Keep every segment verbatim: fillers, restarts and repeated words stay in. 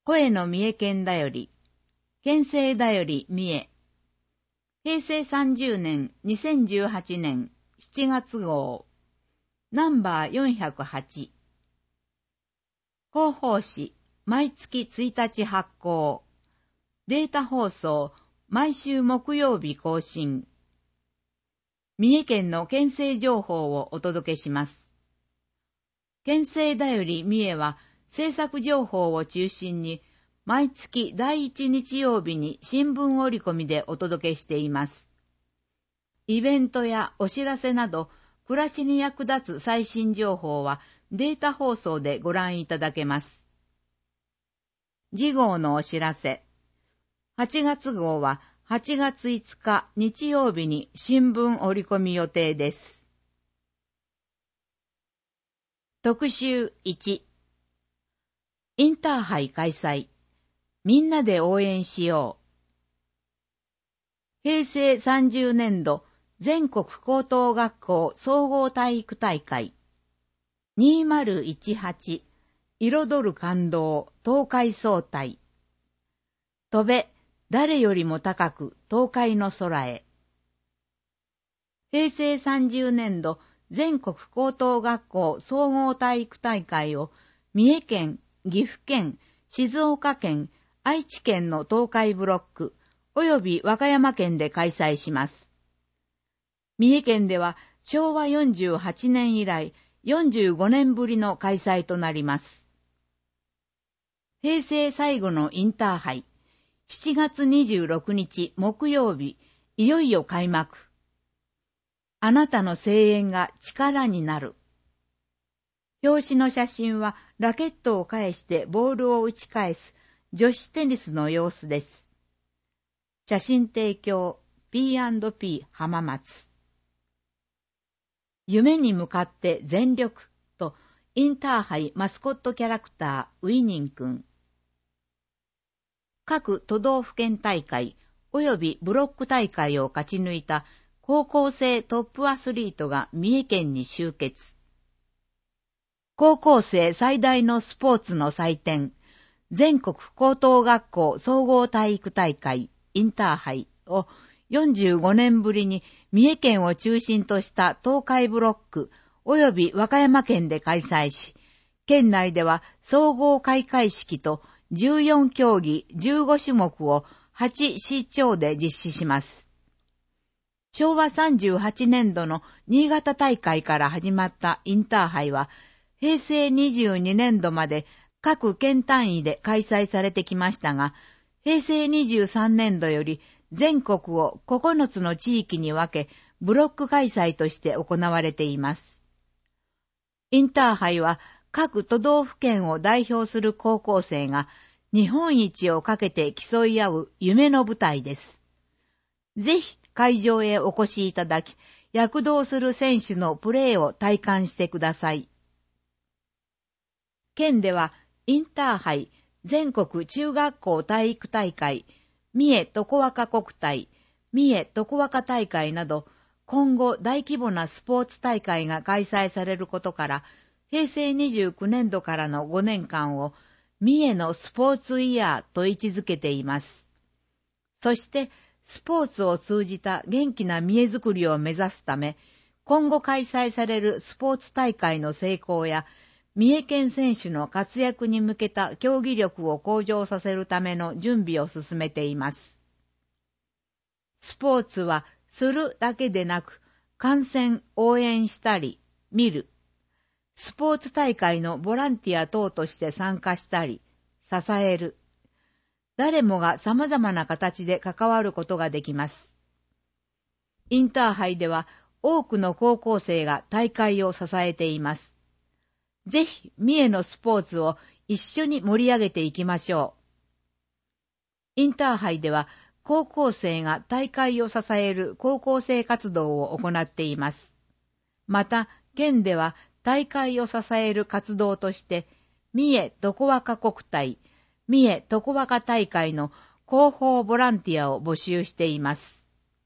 声の三重県だより、県政だより三重。へいせいさんじゅうねんにせんじゅうはちねんしちがつ号、ナンバーよんひゃくはち。広報誌、毎月ついたち発行。データ放送、毎週木曜日更新。三重県の県政情報をお届けします。県政だより三重は、政策情報を中心に、毎月だいいち日曜日に新聞折り込みでお届けしています。イベントやお知らせなど、暮らしに役立つ最新情報はデータ放送でご覧いただけます。次号のお知らせ。はちがつ号ははちがついつか日曜日に新聞折り込み予定です。特集いち。インターハイ開催。みんなで応援しよう。へいせいさんじゅうねんど全国高等学校総合体育大会。にせんじゅうはち彩る感動東海総体。飛べ、誰よりも高く東海の空へ。へいせいさんじゅうねんど全国高等学校総合体育大会を三重県、岐阜県、静岡県、愛知県の東海ブロック、および和歌山県で開催します。三重県ではしょうわよんじゅうはちねん以来よんじゅうごねんぶりの開催となります。平成最後のインターハイ、しちがつにじゅうろくにち木曜日、いよいよ開幕。あなたの声援が力になる。表紙の写真はラケットを返してボールを打ち返す女子テニスの様子です。写真提供 ピーアンドピー 浜松。夢に向かって全力とインターハイマスコットキャラクターウィニンくん。各都道府県大会及びブロック大会を勝ち抜いた高校生トップアスリートが三重県に集結。高校生最大のスポーツの祭典、全国高等学校総合体育大会インターハイをよんじゅうごねんぶりに三重県を中心とした東海ブロック及び和歌山県で開催し、県内では総合開会式とじゅうよんきょうぎじゅうごしゅもくをはちしちょうで実施します。しょうわさんじゅうはちねんどの新潟大会から始まったインターハイは、へいせいにじゅうにねんどまで各県単位で開催されてきましたが、へいせいにじゅうさんねんどより全国をここのつの地域に分け、ブロック開催として行われています。インターハイは各都道府県を代表する高校生が日本一をかけて競い合う夢の舞台です。ぜひ会場へお越しいただき、躍動する選手のプレーを体感してください。県ではインターハイ全国中学校体育大会、三重とこわか国体、三重とこわか大会など、今後大規模なスポーツ大会が開催されることから、へいせいにじゅうきゅうねんどからのごねんかんを三重のスポーツイヤーと位置づけています。そして、スポーツを通じた元気な三重づくりを目指すため、今後開催されるスポーツ大会の成功や、三重県選手の活躍に向けた競技力を向上させるための準備を進めています。スポーツはするだけでなく、観戦、応援したり、見る。スポーツ大会のボランティア等として参加したり、支える。誰もが様々な形で関わることができます。インターハイでは多くの高校生が大会を支えています。ぜひ三重のスポーツを一緒に盛り上げていきましょう。インターハイでは高校生が大会を支える高校生活動を行っています。また、県では大会を支える活動として、三重とこわか国体、三重とこわか大会の広報ボランティアを募集しています。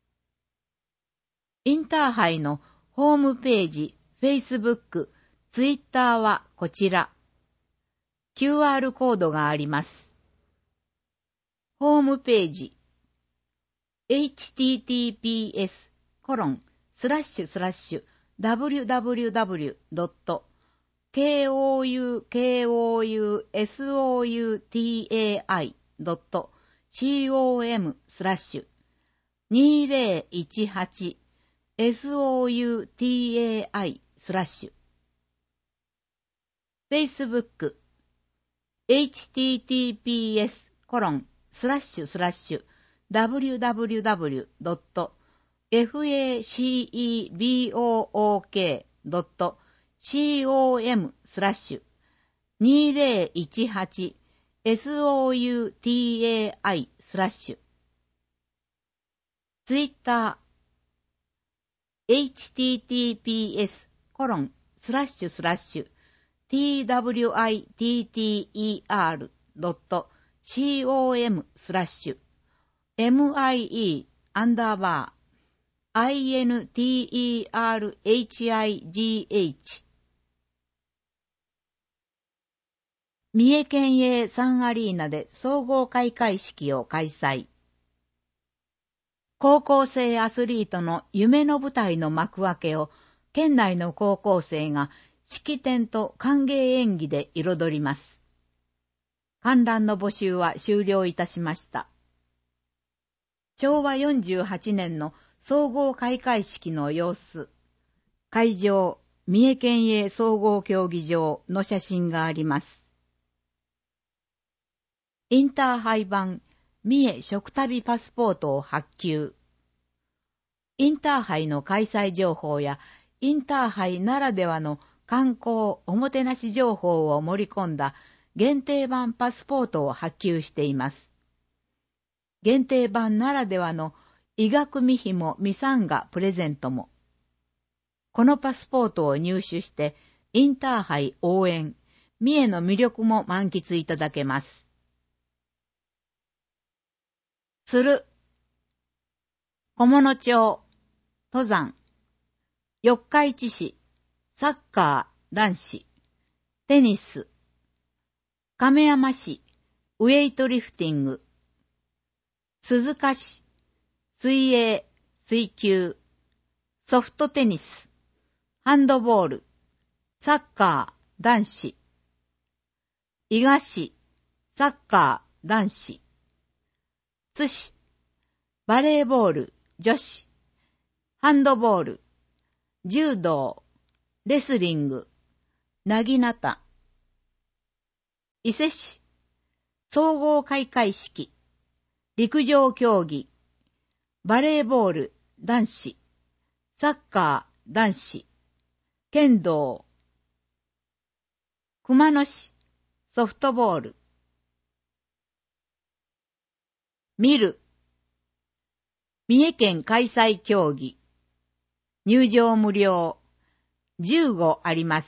インターハイのホームページ、Facebook、ツイッターはこちら。キューアール コードがあります。 ホームページ エイチティーティーピーエス コロンスラッシュスラッシュ ダブリュダブリュダブリュ ドット コウコウソウタイ ドット コム スラッシュにせんじゅうはち ソウタイ スラッシュ Facebook エイチティーティーピーエス コロンスラッシュスラッシュ ダブリュダブリュダブリュ ドット フェイブオーケー ドット コム スラッシュにせんじゅうはち ソウタイ スラッシュ Twitter エイチティーティーピーエス コロンスラッシュスラッシュ トゥワイター ドット コム スラッシュ ミー アンダーバー インターヒグ 三重県営サンアリーナで総合開会式を開催。高校生アスリートの夢の舞台の幕開けを県内の高校生が式典と歓迎演技で彩ります。観覧の募集は終了いたしました。しょうわよんじゅうはちねんの総合開会式の様子、会場、三重県営総合競技場の写真があります。インターハイ版三重食旅パスポートを発給。インターハイの開催情報やインターハイならではの観光おもてなし情報を盛り込んだ限定版パスポートを発給しています。限定版ならではの医学見紐ミサンガプレゼントも。このパスポートを入手してインターハイ応援、三重の魅力も満喫いただけます。する。菰野町、登山、四日市市、サッカー、男子、テニス、亀山市、ウェイトリフティング、鈴鹿市、水泳、水球、ソフトテニス、ハンドボール、サッカー、男子、伊賀市、サッカー、男子、津市、バレーボール、女子、ハンドボール、柔道、レスリング、なぎなた、伊勢市、総合開会式、陸上競技、バレーボール、男子、サッカー、男子、剣道、熊野市、ソフトボール、見る、三重県開催競技、入場無料、じゅうごあります。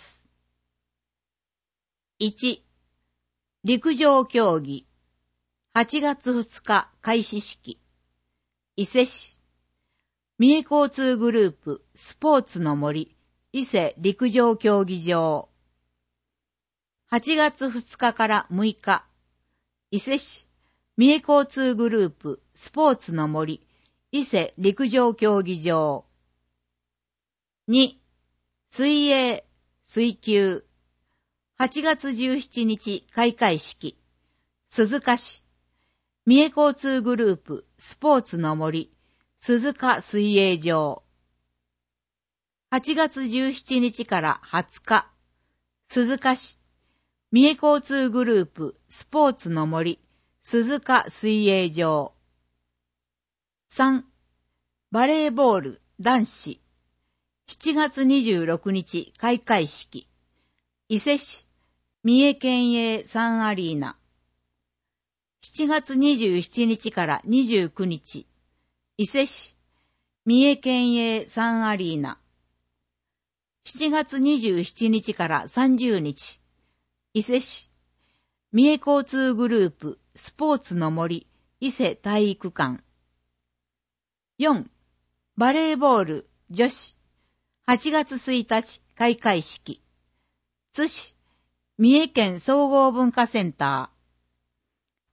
いち、陸上競技、はちがつふつか開始式、伊勢市、三重交通グループスポーツの森伊勢陸上競技場、はちがつふつかからむいか、伊勢市、三重交通グループスポーツの森伊勢陸上競技場。に、水泳、水球、はちがつじゅうしちにち開会式、鈴鹿市、三重交通グループスポーツの森鈴鹿水泳場。はちがつじゅうしちにちからはつか、鈴鹿市、三重交通グループスポーツの森鈴鹿水泳場。さん、バレーボール男子、しちがつにじゅうろくにち開会式、伊勢市、三重県営サンアリーナ。しちがつにじゅうしちにちからにじゅうくにち、伊勢市、三重県営サンアリーナ。しちがつにじゅうしちにちからさんじゅうにち、伊勢市、三重交通グループスポーツの森伊勢体育館。よん、バレーボール女子、はちがつついたち開会式、津市、三重県総合文化センター。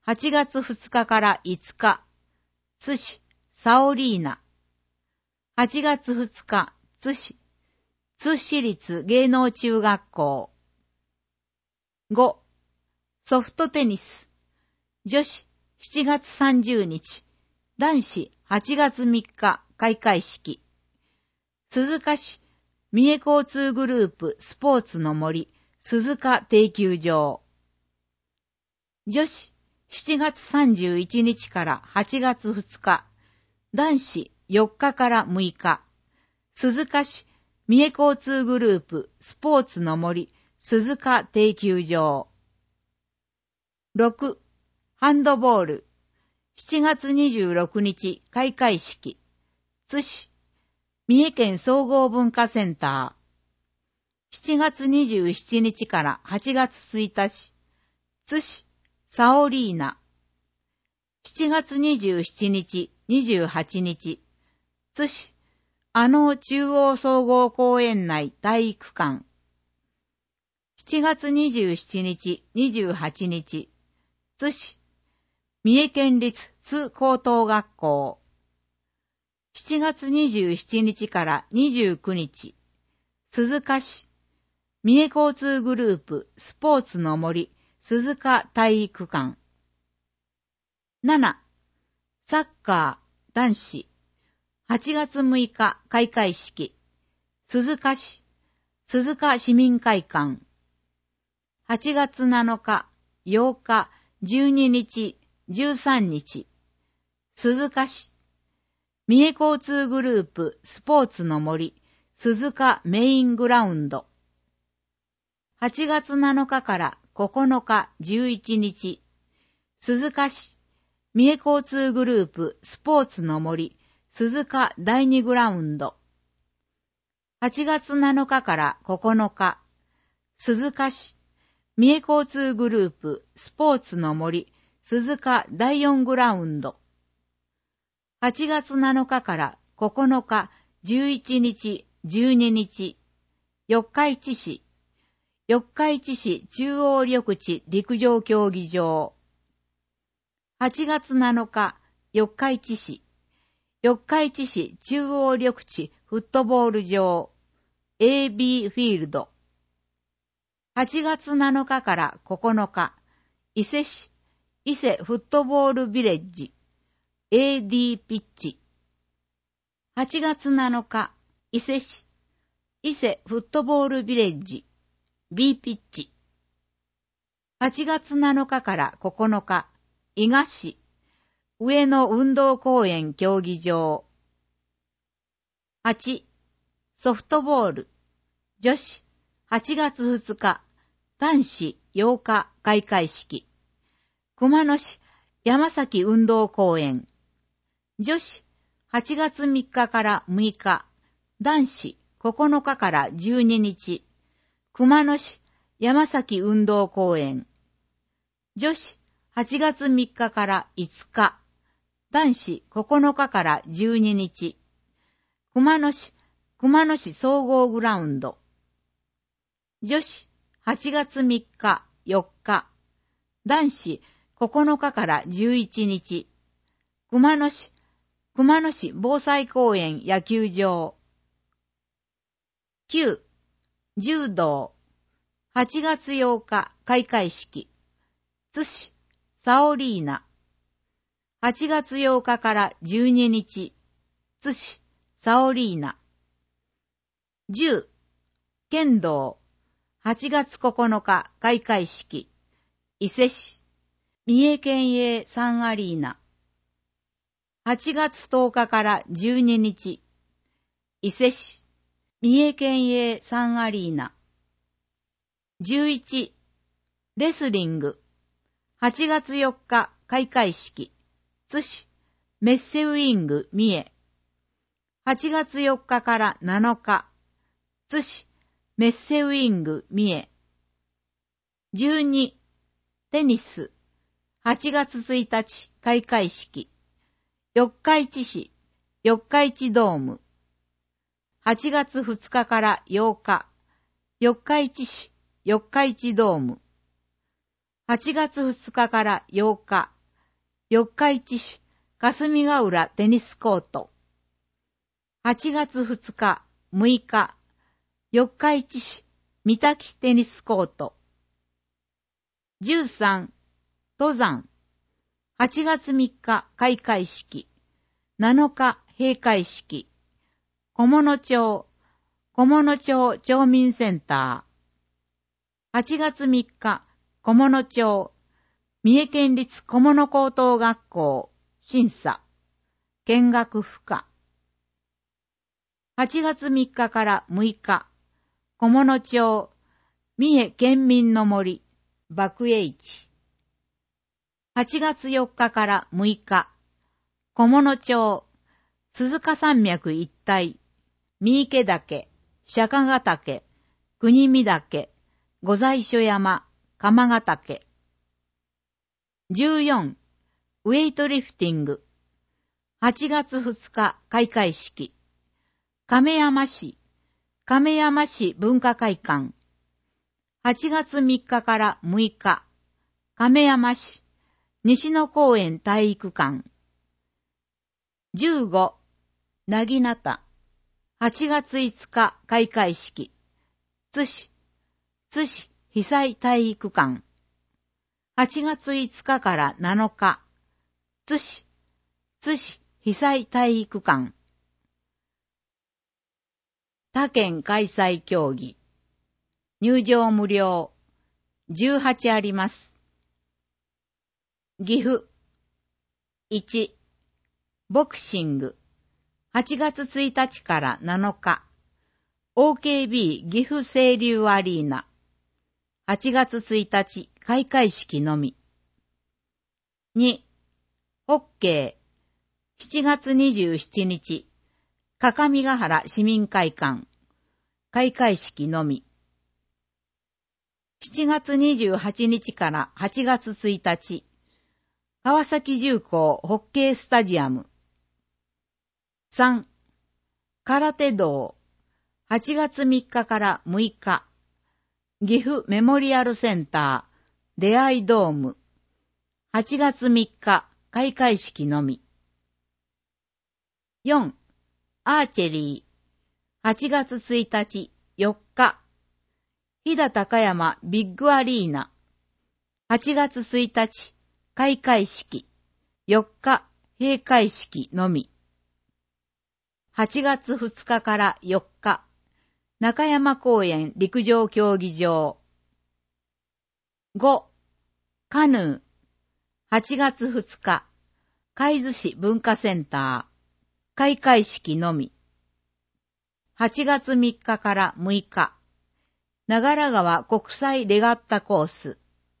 はちがつふつかからいつか、津市サオリーナ。はちがつふつか、津市、津市立芸能中学校。ご、ソフトテニス。女子しちがつさんじゅうにち、男子はちがつみっか開会式。鈴鹿市三重交通グループスポーツの森鈴鹿定休場。女子しちがつさんじゅういちにちからはちがつふつか、男子よっかからむいか、鈴鹿市三重交通グループスポーツの森鈴鹿定休場。ろく、ハンドボール。しちがつにじゅうろくにち開会式。津市三重県総合文化センター。しちがつにじゅうしちにちからはちがつついたち、津市サオリーナ。しちがつにじゅうしちにち、にじゅうはちにち、津市阿能中央総合公園内体育館。しちがつにじゅうしちにち、にじゅうはちにち、津市三重県立津高等学校。しちがつにじゅうしちにちからにじゅうくにち、鈴鹿市三重交通グループスポーツの森鈴鹿体育館。なな、サッカー男子はちがつむいか開会式。鈴鹿市鈴鹿市民会館。はちがつなのか、ようか、じゅうににち、じゅうさんにち、鈴鹿市三重交通グループスポーツの森鈴鹿メイングラウンド。はちがつなのかからここのか、じゅういちにち、鈴鹿市三重交通グループスポーツの森鈴鹿だいにグラウンド。はちがつなのかからここのか、鈴鹿市三重交通グループスポーツの森鈴鹿だいよんグラウンド。はちがつなのかからここのか、じゅういちにち、じゅうににち、四日市市、四日市市中央緑地陸上競技場。はちがつなのか、四日市市、四日市市中央緑地フットボール場、エービー フィールド。はちがつなのかからここのか、伊勢市、伊勢フットボールビレッジ、エーディー ピッチ。はちがつなのか、伊勢市、伊勢フットボールビレッジ、B ピッチ。はちがつなのかからここのか、伊賀市、上野運動公園競技場。はち、ソフトボール、女子、はちがつふつか、男子ようか開会式。熊野市山崎運動公園。女子はちがつみっかからむいか、男子ここのかからじゅうににち、熊野市山崎運動公園。女子はちがつみっかからいつか、男子ここのかからじゅうににち、熊野市熊野市総合グラウンド。女子はちがつみっか、よっか、男子ここのかからじゅういちにち、熊野市熊野市防災公園野球場。きゅう、柔道。はちがつようか開会式。津市サオリーナ。はちがつようかからじゅうににち、津市サオリーナ。じゅう、剣道。はちがつここのか開会式。伊勢市三重県営サンアリーナ。はちがつとおかからじゅうににち、伊勢市三重県営サンアリーナ。じゅういち、レスリング。はちがつよっか開会式。津市メッセウィング三重。はちがつよっかからなのか、津市メッセウィング三重。じゅうに、テニス。はちがつついたち開会式。四日市市四日市ドーム。はちがつふつかからようか、四日市市四日市ドーム。はちがつふつかからようか、 四日市市霞ヶ浦テニスコート。はちがつふつか、むいか、四日市市三滝テニスコート。じゅうさん、登山。はちがつみっか開会式。なのか閉会式。小物町、小物町町民センター。はちがつみっか小物町、三重県立小物高等学校、審査。見学不可。はちがつみっかからむいか、小物町、三重県民の森、爆栄市。はちがつよっかからむいか、小物町、鈴鹿山脈一帯、三池岳、釈迦ヶ岳、国見岳、御在所山、鎌ヶ岳。じゅうよん、ウェイトリフティング。はちがつふつか開会式。亀山市、亀山市文化会館。はちがつみっかからむいか、亀山市、西野公園体育館。じゅうご、なぎなた。はちがついつか開会式。津市、津市被災体育館。はちがついつかからなのか、津市、津市被災体育館。他県開催競技。入場無料。じゅうはちあります。岐阜。いち、ボクシング。はちがつついたちからなのか。オーケービー 岐阜清流アリーナ。はちがつついたち開会式のみ。に、ホッケー。しちがつにじゅうしちにち。各務原市民会館。開会式のみ。しちがつにじゅうはちにちからはちがつついたち。川崎重工ホッケースタジアム。さん、空手道。はちがつみっかからむいか。岐阜メモリアルセンター、出会いドーム。はちがつみっか開会式のみ。よん、アーチェリー。はちがつついたち、よっか。飛騨高山ビッグアリーナ。はちがつついたち、開会式。よっか、閉会式のみ。はちがつふつかからよっか。中山公園陸上競技場。ご、カヌー。はちがつふつか。海津市文化センター。開会式のみ。はちがつみっかからむいか。長良川国際レガッタコース。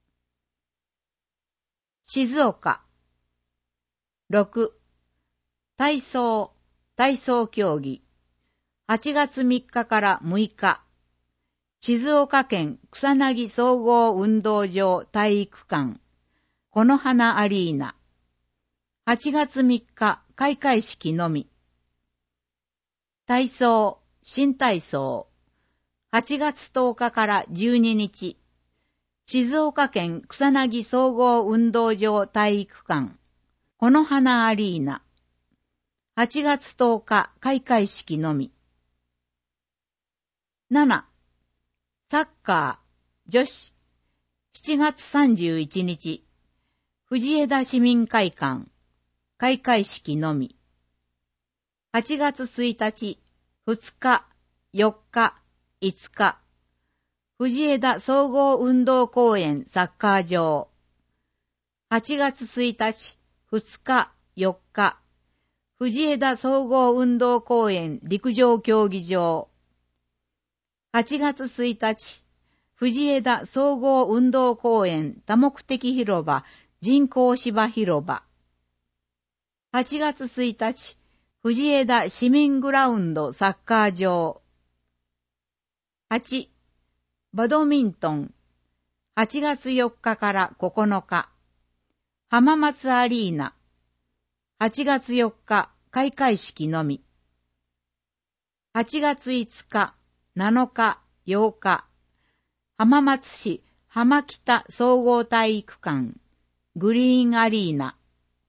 静岡。ろく、体操、体操競技。はちがつみっかからむいか。静岡県草薙総合運動場体育館。この花アリーナ。はちがつみっか開会式のみ。体操、新体操。はちがつとおかからじゅうににち。静岡県草薙総合運動場体育館。この花アリーナ。はちがつとおか開会式のみ。なな、サッカー、女子。しちがつさんじゅういちにち。藤枝市民会館。開会式のみ。はちがつついたち、ふつか、よっか、いつか。藤枝総合運動公園サッカー場。はちがつついたち、ふつか、よっか。藤枝総合運動公園陸上競技場。はちがつついたち、藤枝総合運動公園多目的広場人工芝広場。はちがつついたち、藤枝市民グラウンドサッカー場。はち、バドミントン。はちがつよっかからここのか。浜松アリーナ。はちがつよっか開会式のみ。はちがついつか、なのか、ようか。浜松市浜北総合体育館。グリーンアリーナ。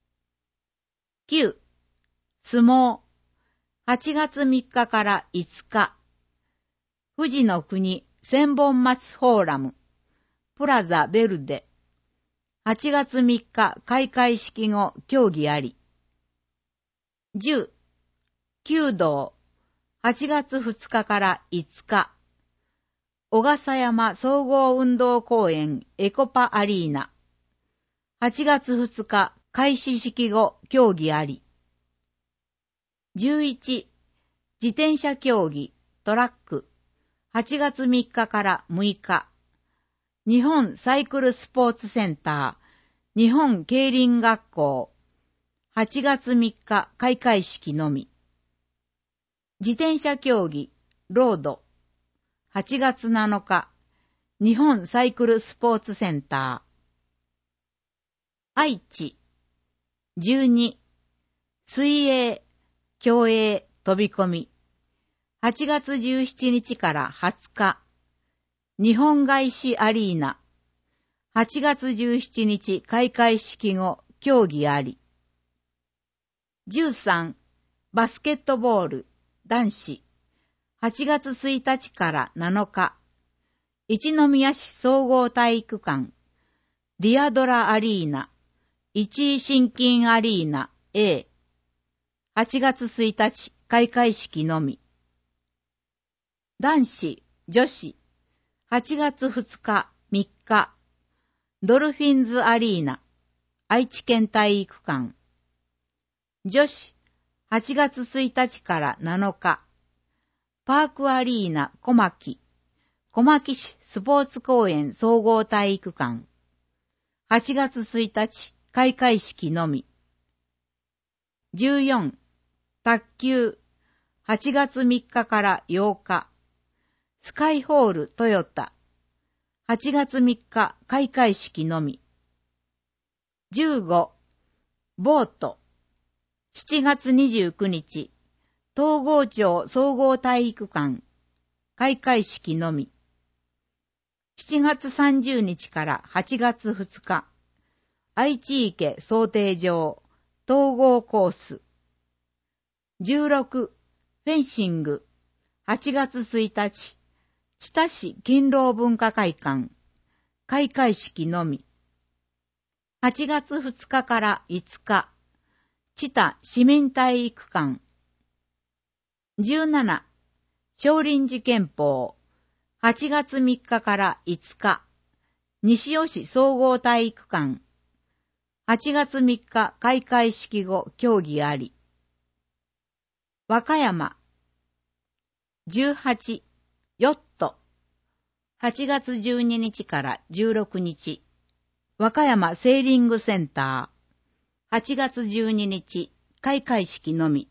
きゅう、相撲。はちがつみっかからいつか。富士の国千本松フォーラム。プラザベルデ。はちがつみっか開会式後競技あり。じゅう、弓道。はちがつふつかからいつか。小笠山総合運動公園エコパアリーナ。はちがつふつか開始式後競技あり。じゅういち、自転車競技トラック。はちがつみっかからむいか。日本サイクルスポーツセンター、日本競輪学校。はちがつみっか開会式のみ。自転車競技ロード。はちがつなのか、日本サイクルスポーツセンター。愛知。じゅうに、水泳、競泳、飛び込み。はちがつじゅうしちにちからはつか。日本外資アリーナ。はちがつじゅうしちにち開会式後、競技あり。じゅうさん、バスケットボール、男子。はちがつついたちからなのか。一宮市総合体育館。リアドラアリーナ。一位新金アリーナ A。はちがつついたち開会式のみ。男子、女子。はちがつふつか、みっか。ドルフィンズアリーナ。愛知県体育館。女子、はちがつついたちからなのか。パークアリーナ小牧。小牧市スポーツ公園総合体育館。はちがつついたち開会式のみ。じゅうよん、卓球。はちがつみっかからようか。スカイホールトヨタ。はちがつみっか開会式のみ。じゅうご、ボート。しちがつにじゅうくにち、東郷町総合体育館。開会式のみ。しちがつさんじゅうにちからはちがつふつか。愛知池漕艇場。統合コース。じゅうろく、フェンシング。はちがつついたち。知多市勤労文化会館。開会式のみ。はちがつふつかからいつか。知多市民体育館。じゅうなな、少林寺拳法。はちがつみっかからいつか。西尾市総合体育館。はちがつみっか開会式後競技あり。和歌山。じゅうはち、ヨット。はちがつじゅうににちからじゅうろくにち。和歌山セーリングセンター。はちがつじゅうににち開会式のみ。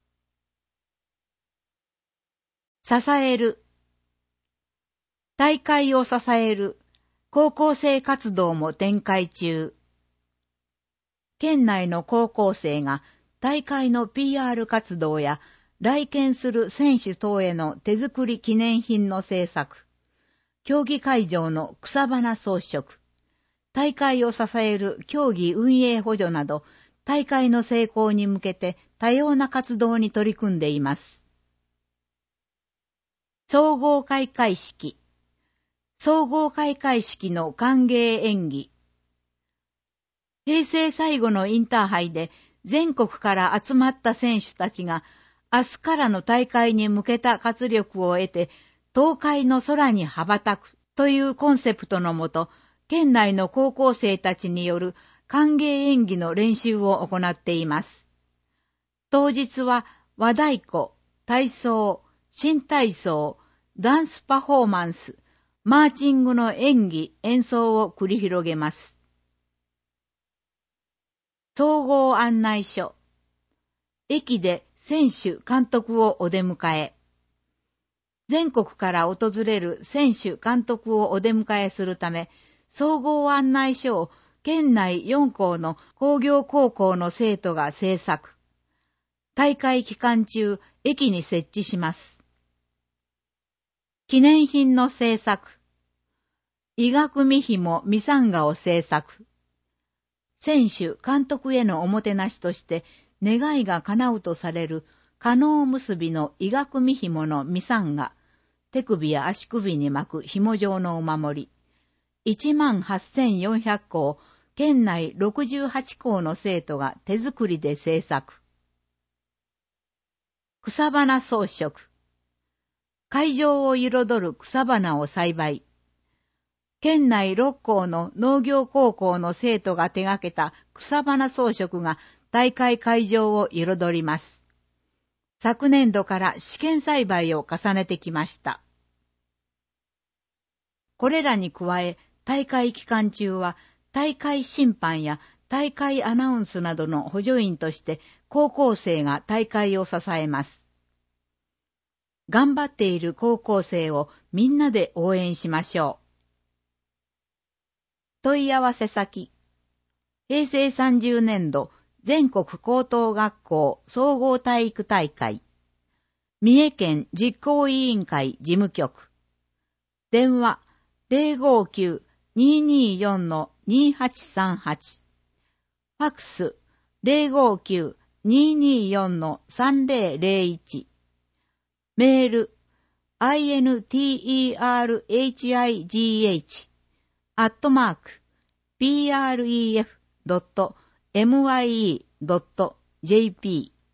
支える。大会を支える高校生活動も展開中。県内の高校生が大会の ピーアール 活動や来県する選手等への手作り記念品の制作、競技会場の草花装飾、大会を支える競技運営補助など、大会の成功に向けて多様な活動に取り組んでいます。総合開会式。総合開会式の歓迎演技。平成最後のインターハイで全国から集まった選手たちが明日からの大会に向けた活力を得て東海の空に羽ばたくというコンセプトのもと、県内の高校生たちによる歓迎演技の練習を行っています。当日は和太鼓、体操、新体操、ダンスパフォーマンス、マーチングの演技、演奏を繰り広げます。総合案内所。駅で選手、監督をお出迎え。全国から訪れる選手、監督をお出迎えするため、総合案内所を県内よんこうの工業高校の生徒が制作。大会期間中、駅に設置します。記念品の制作。医学見紐ミサンガを制作。選手、監督へのおもてなしとして、 願いが叶うとされる加納結びの医学見紐のミサンが、手首や足首に巻く紐状のお守り、いちまんはっせんよんひゃくこう、県内ろくじゅうはちこうの生徒が手作りで制作。草花装飾。会場を彩る草花を栽培。県内ろっこうの農業高校の生徒が手掛けた草花装飾が大会会場を彩ります。昨年度から試験栽培を重ねてきました。これらに加え、大会期間中は大会審判や大会アナウンスなどの補助員として高校生が大会を支えます。頑張っている高校生をみんなで応援しましょう。問い合わせ先。へいせいさんじゅうねんど全国高等学校総合体育大会。三重県実行委員会事務局。電話 ゼロごきゅう にーにーよん にーはちさんはち。ファクス ゼロごきゅう にーにーよん さんぜろぜろいち。メール インテルヒグ アットマーク プレフ ドット ミイー ドット ジェーピー。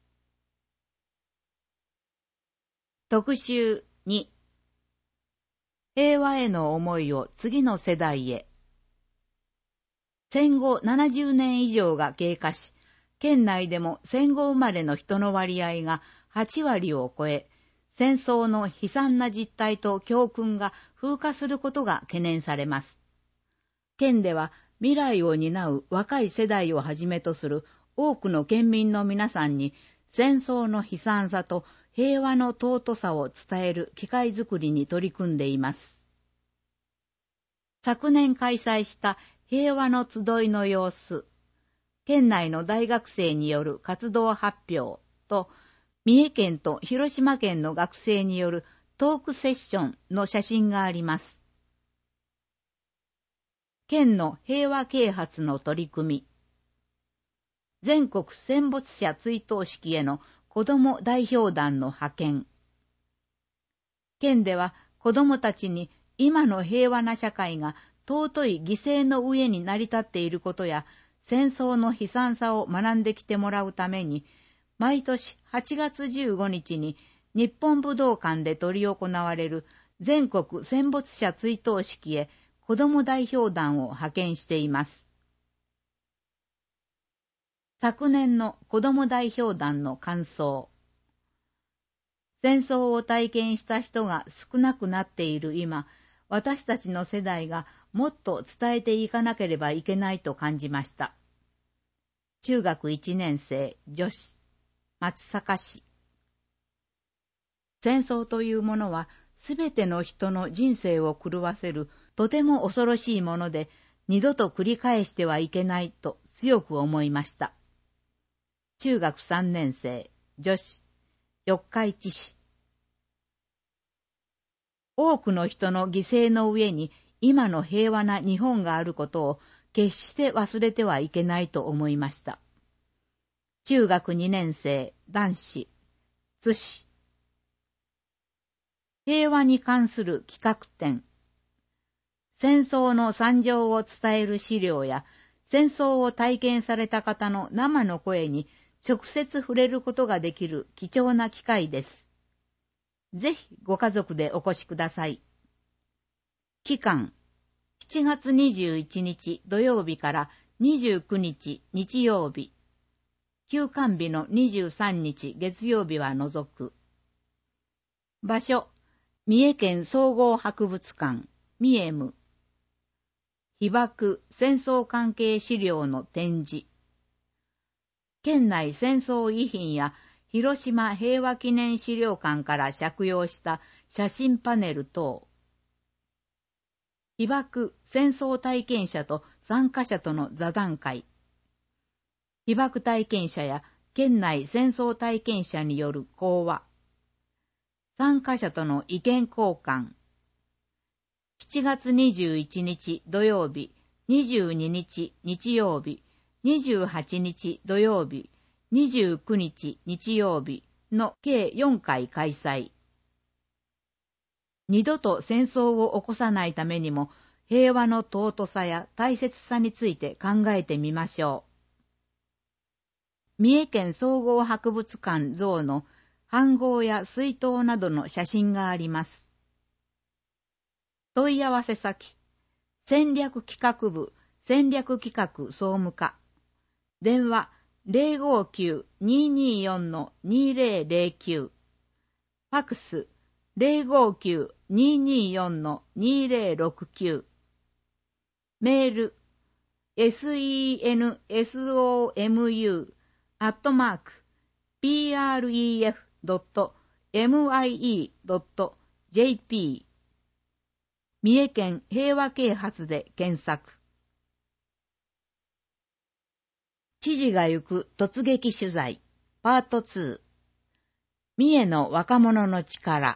特集に。平和への思いを次の世代へ。戦後ななじゅうねん以上が経過し、県内でも戦後生まれの人の割合がはちわりを超え、戦争の悲惨な実態と教訓が風化することが懸念されます。県では未来を担う若い世代をはじめとする多くの県民の皆さんに戦争の悲惨さと平和の尊さを伝える機会づくりに取り組んでいます。昨年開催した平和の集いの様子、県内の大学生による活動発表と、三重県と広島県の学生によるトークセッションの写真があります。県の平和啓発の取り組み。全国戦没者追悼式への子ども代表団の派遣。県では子どもたちに今の平和な社会が尊い犠牲の上に成り立っていることや、戦争の悲惨さを学んできてもらうために、毎年はちがつじゅうごにちに日本武道館で執り行われる全国戦没者追悼式へ子ども代表団を派遣しています。昨年の子ども代表団の感想。戦争を体験した人が少なくなっている今、私たちの世代がもっと伝えていかなければいけないと感じました。中学いちねんせい女子、松阪市。戦争というものはすべての人の人生を狂わせるとても恐ろしいもので、二度と繰り返してはいけないと強く思いました。中学さんねんせい女子、四日市市。多くの人の犠牲の上に今の平和な日本があることを決して忘れてはいけないと思いました。中学にねんせい男子、津市。平和に関する企画展。戦争の惨状を伝える資料や、戦争を体験された方の生の声に直接触れることができる貴重な機会です。ぜひご家族でお越しください。期間、しちがつにじゅういちにち土曜日からにじゅうくにち日曜日。休館日のにじゅうさんにち月曜日は除く。場所、三重県総合博物館、三重む。被爆・戦争関係資料の展示。県内戦争遺品や広島平和記念資料館から借用した写真パネル等。被爆・戦争体験者と参加者との座談会。被爆体験者や県内戦争体験者による講話。参加者との意見交換。しちがつにじゅういちにち土曜日、にじゅうににち日曜日、にじゅうはちにち土曜日、 にじゅうくにち日曜日の計よんかい開催。二度と戦争を起こさないためにも、平和の尊さや大切さについて考えてみましょう。三重県総合博物館像の飯盒や水筒などの写真があります。問い合わせ先、戦略企画部戦略企画総務課。電話 ゼロごきゅう にーにーよん にーぜろぜろきゅう。ファクス ゼロごきゅう にーにーよん にーぜろろくきゅう。メール センソム アットマーク ピーアールイーエフ ドット エムアイイー ドット ジェーピー。 三重県平和啓発で検索。知事が行く突撃取材パートツー。三重の若者の力。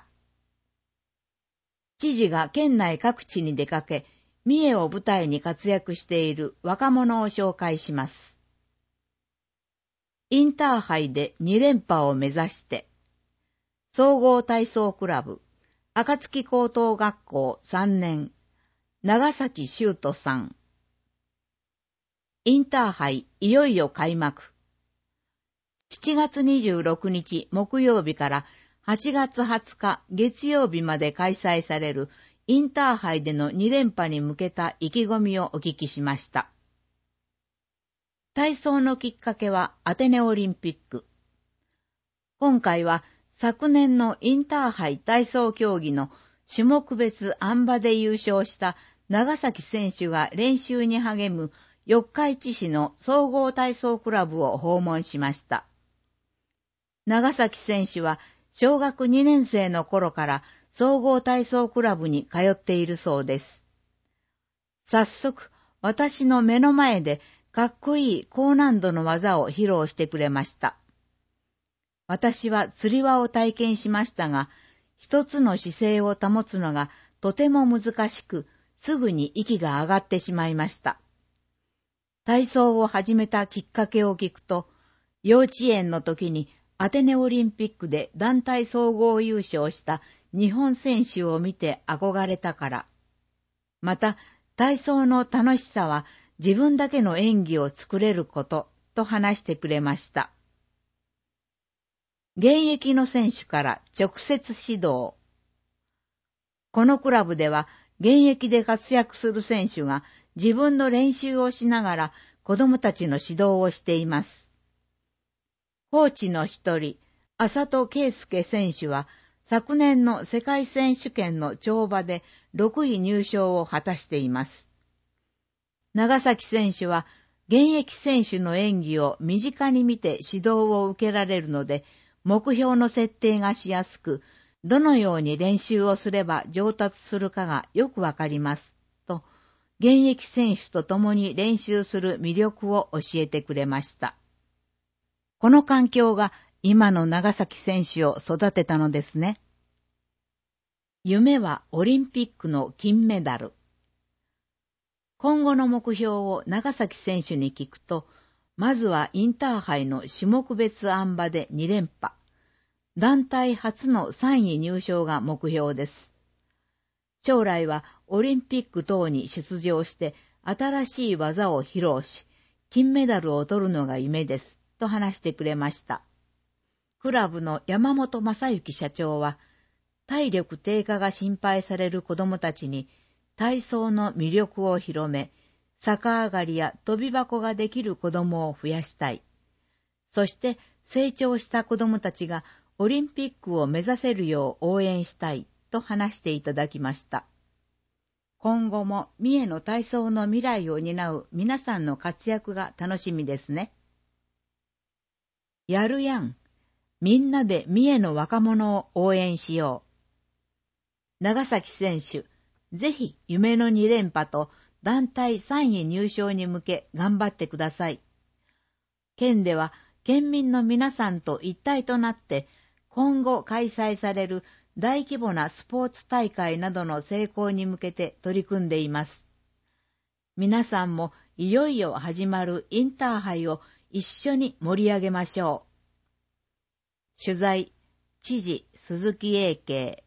知事が県内各地に出かけ、三重を舞台に活躍している若者を紹介します。インターハイでに連覇を目指して、総合体操クラブ、暁高等学校さんねん、長崎修斗さん。インターハイいよいよ開幕。しちがつにじゅうろくにち木曜日からはちがつはつか月曜日まで開催されるインターハイでのに連覇に向けた意気込みをお聞きしました。体操のきっかけはアテネオリンピック。今回は昨年のインターハイ体操競技の種目別あん馬で優勝した長崎選手が練習に励む四日市市の総合体操クラブを訪問しました。長崎選手は小学にねん生の頃から総合体操クラブに通っているそうです。早速、私の目の前でかっこいい高難度の技を披露してくれました。私は釣り輪を体験しましたが、一つの姿勢を保つのがとても難しく、すぐに息が上がってしまいました。体操を始めたきっかけを聞くと、幼稚園の時にアテネオリンピックで団体総合優勝した日本選手を見て憧れたから。また、体操の楽しさは自分だけの演技を作れることと話してくれました。現役の選手から直接指導。このクラブでは現役で活躍する選手が自分の練習をしながら子供たちの指導をしています。コーチの一人、浅戸圭介選手は昨年の世界選手権の跳馬でろくい入賞を果たしています。長崎選手は現役選手の演技を身近に見て指導を受けられるので、目標の設定がしやすく、どのように練習をすれば上達するかがよくわかります、と、現役選手と共に練習する魅力を教えてくれました。この環境が今の長崎選手を育てたのですね。夢はオリンピックの金メダル。今後の目標を長崎選手に聞くと、まずはインターハイの種目別あん馬でに連覇。団体初のさんい入賞が目標です。将来はオリンピック等に出場して新しい技を披露し、金メダルを取るのが夢です、と話してくれました。クラブの山本正幸社長は、体力低下が心配される子どもたちに体操の魅力を広め、逆上がりや飛び箱ができる子どもを増やしたい。そして成長した子どもたちがオリンピックを目指せるよう応援したいと話していただきました。今後も三重の体操の未来を担う皆さんの活躍が楽しみですね。やるやん。みんなで三重の若者を応援しよう。長崎選手、ぜひ夢のに連覇と団体さんい入賞に向け頑張ってください。県では県民の皆さんと一体となって今後開催される大規模なスポーツ大会などの成功に向けて取り組んでいます。皆さんもいよいよ始まるインターハイを一緒に盛り上げましょう。取材、知事鈴木英慶。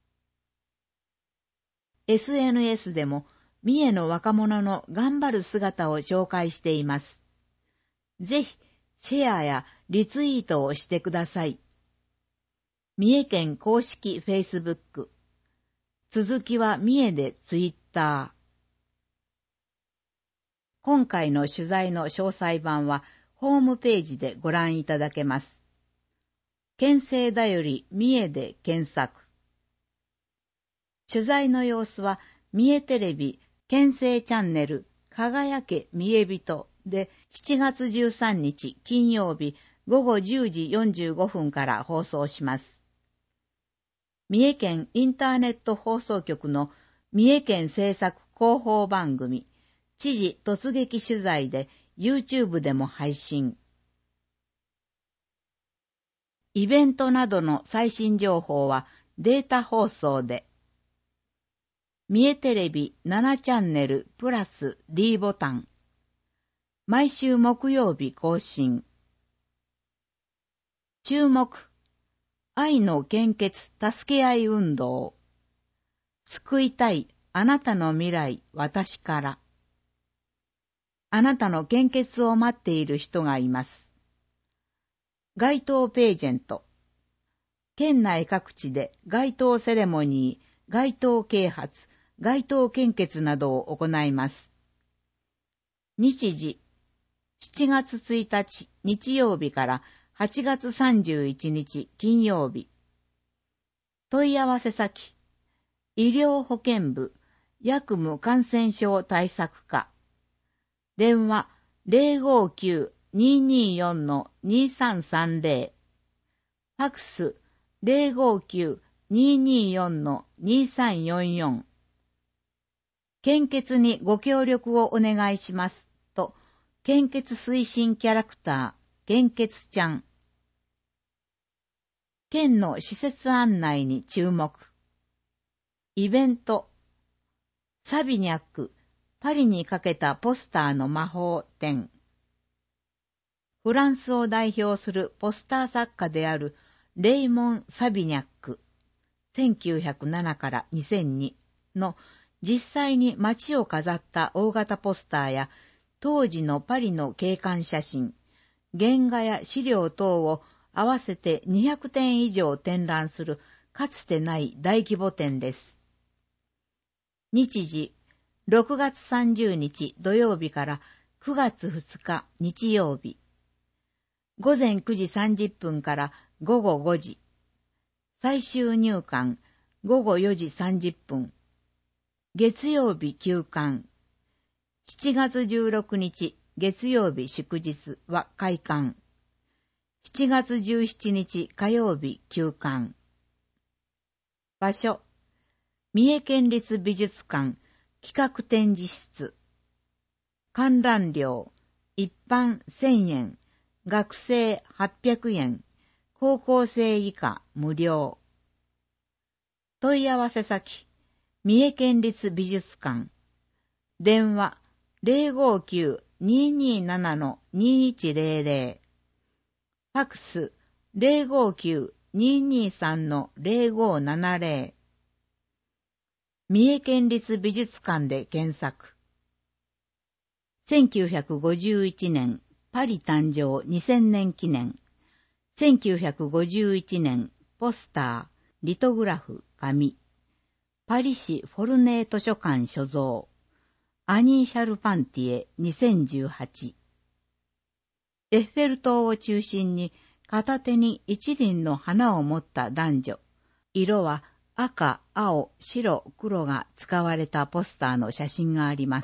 エスエヌエス でも三重の若者の頑張る姿を紹介しています。ぜひ、シェアやリツイートをしてください。三重県公式フェイスブック。続きは三重でツイッター。今回の取材の詳細版はホームページでご覧いただけます。県政だより三重で検索。取材の様子は三重テレビ県政チャンネル輝け三重人でしちがつじゅうさんにち金曜日ごごじゅうじよんじゅうごふんから放送します。三重県インターネット放送局の三重県政策広報番組知事突撃取材で YouTube でも配信。イベントなどの最新情報はデータ放送で。三重テレビななチャンネルプラス D ボタン。毎週木曜日更新。注目。愛の献血助け合い運動。救いたいあなたの未来私から。あなたの献血を待っている人がいます。街頭ページェント。県内各地で街頭セレモニー、街頭啓発、街頭献血などを行います。日時、しちがつついたち日曜日からはちがつさんじゅういちにち金曜日。問い合わせ先、医療保健部、薬務感染症対策課。電話 ゼロごきゅう にーにーよん にーさんさんゼロ。ファクス ゼロごきゅう にーにーよん にーさんよんよん。献血にご協力をお願いしますと、献血推進キャラクター、献血ちゃん。県の施設案内に注目。イベント。サビニャック、パリにかけたポスターの魔法展。フランスを代表するポスター作家であるレイモン・サビニャック、せんきゅうひゃくななからにせんにの実際に街を飾った大型ポスターや当時のパリの景観写真、原画や資料等を合わせてにひゃくてん以上展覧するかつてない大規模展です。日時、ろくがつさんじゅうにち土曜日からくがつふつか日曜日。ごぜんくじさんじゅっぷんからごごごじ。最終入館ごごよじさんじゅっぷん。月曜日休館。しちがつじゅうろくにち月曜日祝日は開館。しちがつじゅうしちにち火曜日休館。場所。三重県立美術館企画展示室。観覧料一般せんえん、学生はっぴゃくえん、高校生以下無料。問い合わせ先、三重県立美術館。電話ゼロごきゅう にーにーなな にーいちゼロゼロ。ファクスゼロごきゅう にーにーさん ゼロごななゼロ。三重県立美術館で検索。せんきゅうひゃくごじゅういちねんパリ誕生にせんねん記念。せんきゅうひゃくごじゅういちねんポスター、リトグラフ、紙。パリ市フォルネー図書館所蔵。アニー・シャルパンティエにせんじゅうはち。エッフェル塔を中心に片手に一輪の花を持った男女。色は赤、青、白、黒が使われたポスターの写真があります。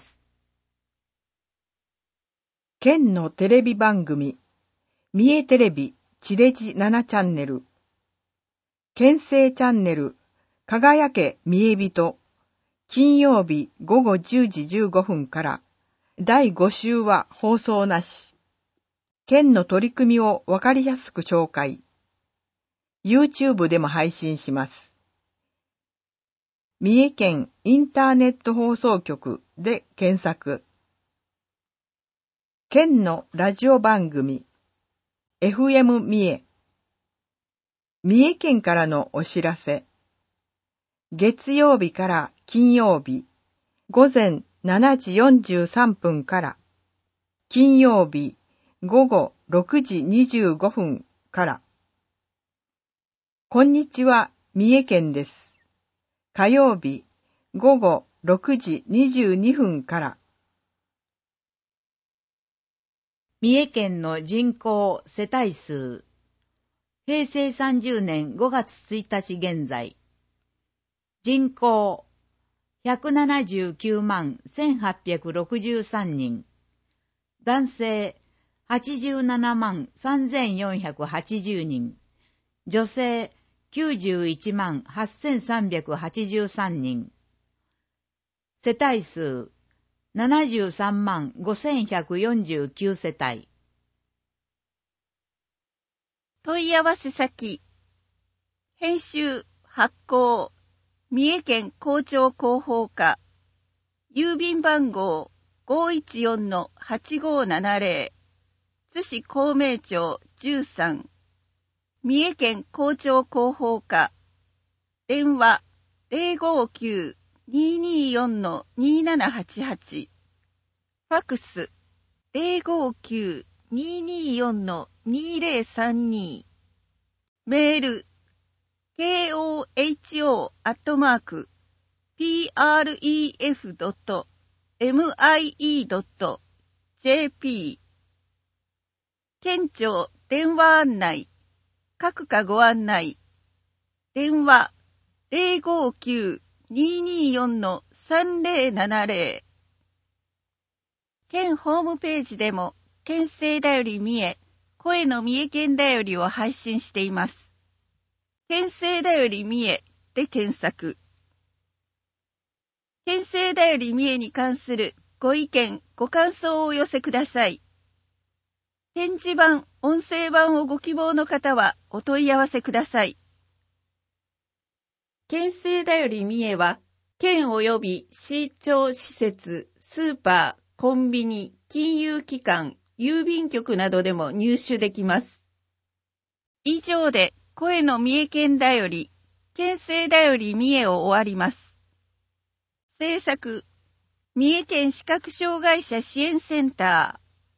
県のテレビ番組、三重テレビ地デジななチャンネル、県政チャンネル、輝け三重人、金曜日ごごじゅうじじゅうごふんからだいご週は放送なし。県の取り組みをわかりやすく紹介。YouTube でも配信します。三重県インターネット放送局で検索。 県のラジオ番組 エフエム 三重三重県からのお知らせ。月曜日から金曜日午前しちじよんじゅうさんぷんから金曜日午後ろくじにじゅうごふんから。こんにちは、三重県です。火曜日午後ろくじにじゅうにふんから。 三重県の人口世帯数。へいせいさんじゅうねんごがつついたち現在。人口ひゃくななじゅうきゅうまんせんはっぴゃくろくじゅうさんにん。男性はちじゅうななまんさんぜんよんひゃくはちじゅうにん。女性きゅうじゅういちまんはっせんさんびゃくはちじゅうさんにん。世帯数ななじゅうさんまんごせんひゃくよんじゅうきゅう世帯。 問い合わせ先。編集発行三重県校長広報課郵便番号 ごいちよんのはちごななぜろ 津市孔明町じゅうさん三重県校長広報課電話 ゼロごきゅう にーにーよんのにーななはちはち ファックス ゼロごきゅう にーにーよんのにーぜろさんに メール ケーオーエイチオー アットマーク ピーアールイーエフ ドット エムアイイー ドット ジェーピー 県庁電話案内各課ご案内電話 ゼロごきゅう にーにーよんのさんぜろななぜろ 県ホームページでも県政だより三重声の三重県だよりを配信しています。県政だより三重で検索。県政だより三重に関するご意見、ご感想をお寄せください。展示版、音声版をご希望の方はお問い合わせください。県政だより三重は、県及び市町施設、スーパー、コンビニ、金融機関、郵便局などでも入手できます。以上で、声の三重県だより、県政だより三重を終わります。制作、三重県視覚障害者支援センタ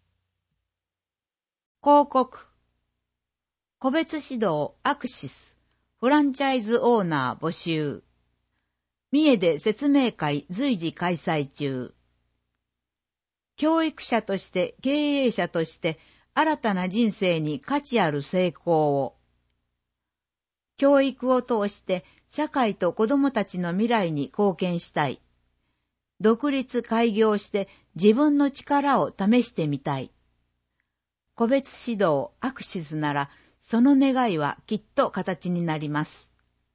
ー。広告。個別指導アクシス、フランチャイズオーナー募集。三重で説明会随時開催中。教育者として経営者として新たな人生に価値ある成功を。教育を通して社会と子どもたちの未来に貢献したい。独立開業して自分の力を試してみたい。個別指導アクシスならその願いはきっと形になります。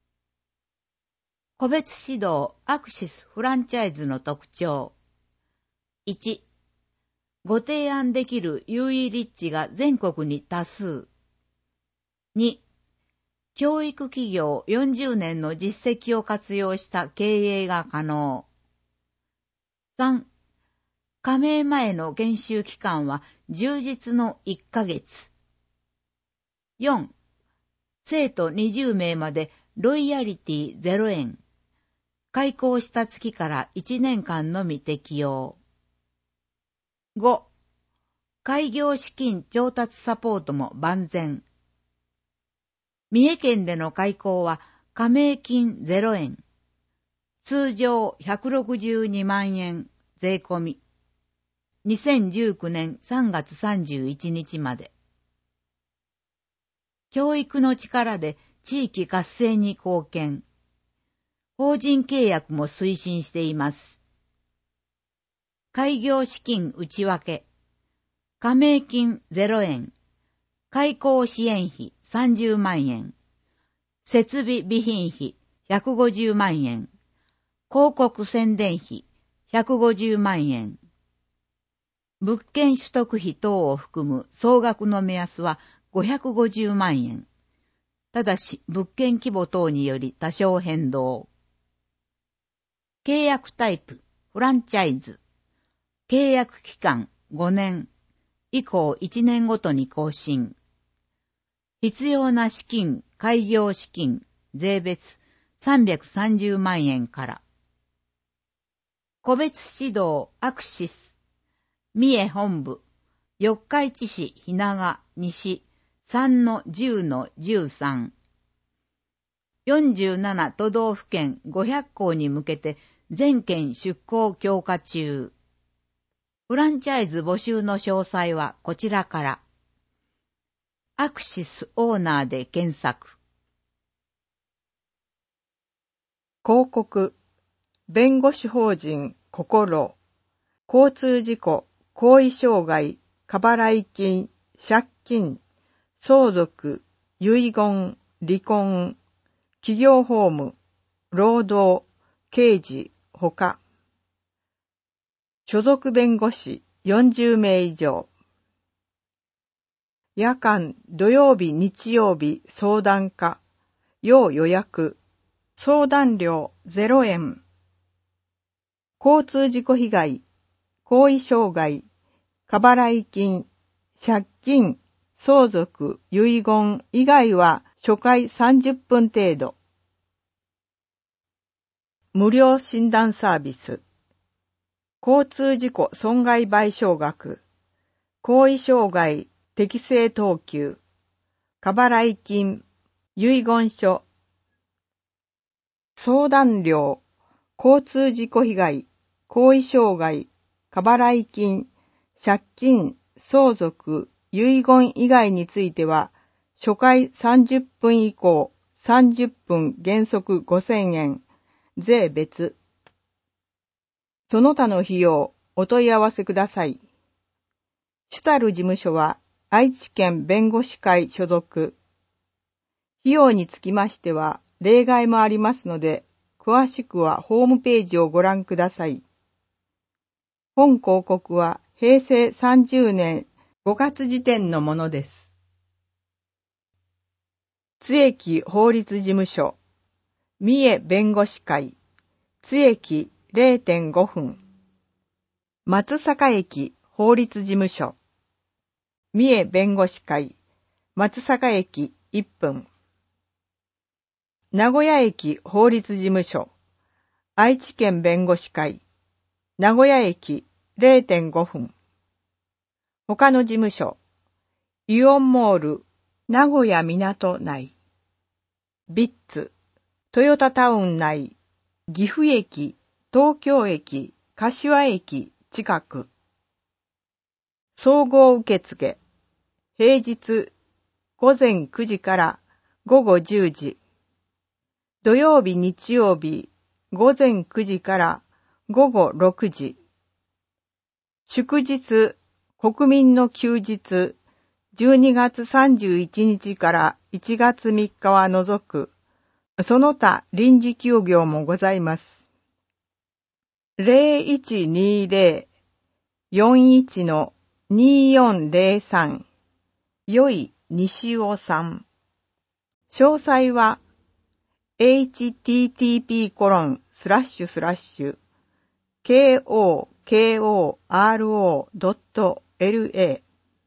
個別指導アクシスフランチャイズの特徴。いち、ご提案できる優位立地が全国に多数。に、教育企業よんじゅうねんの実績を活用した経営が可能。さん、加盟前の研修期間は充実のいっかげつ。よん、生徒にじゅうめいまでロイヤリティゼロえん。開校した月からいちねんかんのみ適用。ご、開業資金調達サポートも万全。三重県での開校は加盟金ゼロえん。通常ひゃくろくじゅうにまんえん税込み。にせんじゅうきゅうねんさんがつさんじゅういちにちまで。教育の力で地域活性に貢献。法人契約も推進しています。開業資金内訳。加盟金ゼロえん。開校支援費さんじゅうまんえん。設備備品費ひゃくごじゅうまんえん。広告宣伝費ひゃくごじゅうまんえん。物件取得費等を含む総額の目安はごひゃくごじゅうまんえん。ただし物件規模等により多少変動。契約タイプ、フランチャイズ。契約期間ごねん。 以降いちねんごとに更新。必要な資金、開業資金、税別さんびゃくさんじゅうまんえんから。個別指導アクシス、三重本部、四日市市日長西さんのじゅうのじゅうさん。よんじゅうなな都道府県ごひゃくこうに向けて全県出向強化中。フランチャイズ募集の詳細はこちらから。アクシスオーナーで検索。 広告、弁護士法人心、交通事故、行為障害、過払い金、借金、相続、遺言、離婚、企業法務、労働、刑事、ほか。所属弁護士よんじゅうめい以上。夜間、土曜日、日曜日、相談課、要予約、相談料ゼロえん。交通事故被害、行為障害、過払い金、借金、相続、遺言以外は初回さんじゅっぷん程度。無料診断サービス。交通事故損害賠償額、行為障害、適正等級、過払い金、遺言書、相談料、交通事故被害、行為障害、過払い金、借金、相続、遺言以外については、初回さんじゅっぷん以降、さんじゅっぷん原則ごせんえん、税別。その他の費用、お問い合わせください。主たる事務所は、愛知県弁護士会所属。費用につきましては、例外もありますので、詳しくはホームページをご覧ください。本広告はへいせいさんじゅうねんごがつ時点のものです。津駅法律事務所、三重弁護士会、津駅 れいてんごふん。松阪駅法律事務所、三重弁護士会、松阪駅いっぷん。名古屋駅法律事務所、愛知県弁護士会、名古屋駅 れいてんごふん。他の事務所、イオンモール、名古屋港内、ビッツ、トヨタタウン内、岐阜駅、東京駅、柏駅近く。総合受付、平日ごぜんくじからごごじゅうじ。土曜日日曜日ごぜんくじからごごろくじ。祝日、国民の休日、じゅうにがつさんじゅういちにちからいちがつみっかは除く、その他臨時休業もございます。ゼロいちにゼロ よんいち によんゼロさん、よい西尾さん。詳細は、エイチティーティーピーコロンスラッシュスラッシュケーオーケーオーアールオードットエルエー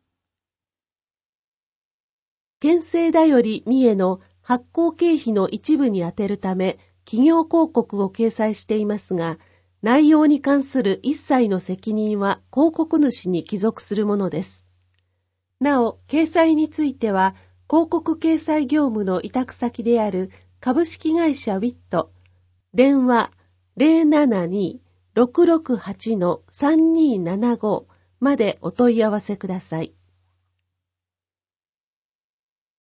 県政だより三重の発行経費の一部に充てるため企業広告を掲載していますが、内容に関する一切の責任は広告主に帰属するものです。なお、掲載については広告掲載業務の委託先である株式会社ウィット、電話 ゼロななに ろくろくはち さんにーななご までお問い合わせください。